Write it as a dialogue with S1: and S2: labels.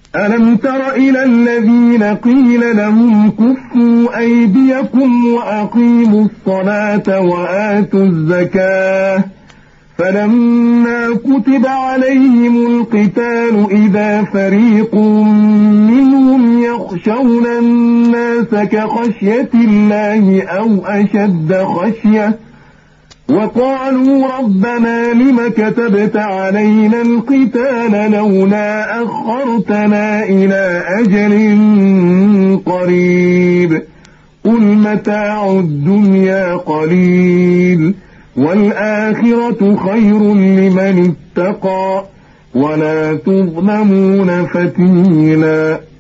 S1: ألم تر إلى الذين قيل لهم كفوا أيديكم وأقيموا الصلاة وآتوا الزكاة فلما كتب عليهم القتال إذا فريق منهم يخشون الناس كخشية الله أو أشد خشية وقالوا ربنا لم كتبت علينا القتال لولا أخرتنا إلى أجل قريب قل متاع الدنيا قليل والآخرة خير لمن اتقى ولا تظلمون فتيلا.